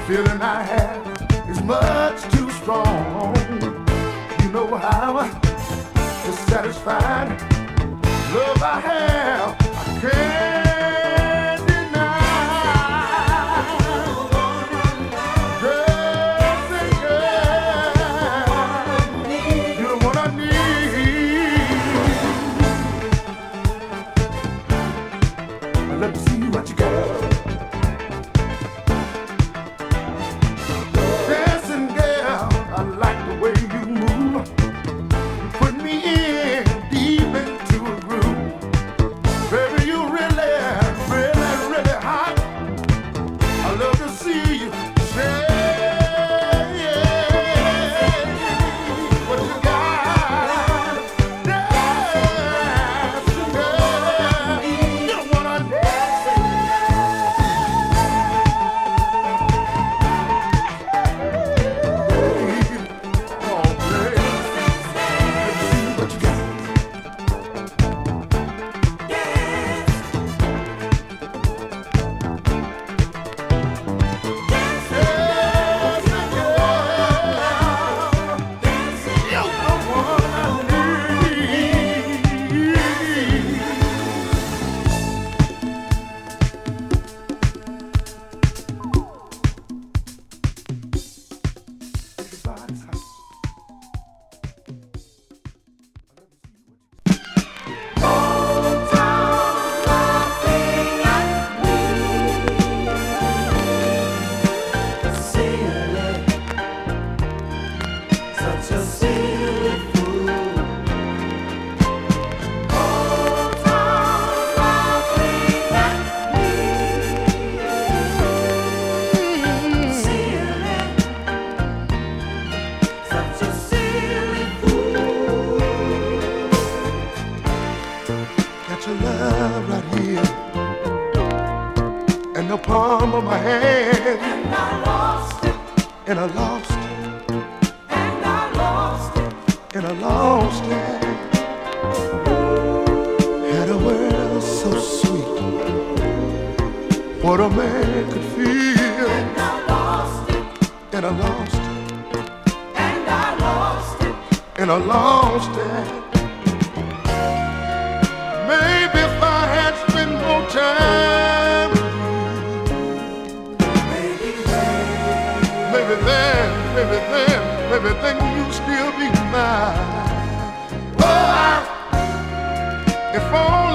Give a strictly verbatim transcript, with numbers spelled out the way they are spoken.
feeling I have is much too strong. You know how to satisfy love I have, I can't deny. Girl, say girl, you're the one I need. Let me see what you got. I like the way you move. You put me in deep into a groove. Baby, you really, really, really hot. I love to see you shake. What you got? Dance, girl. You don't wanna dance. Love right here in the palm of my hand, and I lost it, and I lost it, and I lost it, and I lost it. Had a world so sweet, what a man could feel, and I lost it, and I lost it, and I lost it, and I lost it. Maybe if I had spent more time with you, maybe then, maybe then, maybe then, maybe then you'd still be mine. Oh, I, if only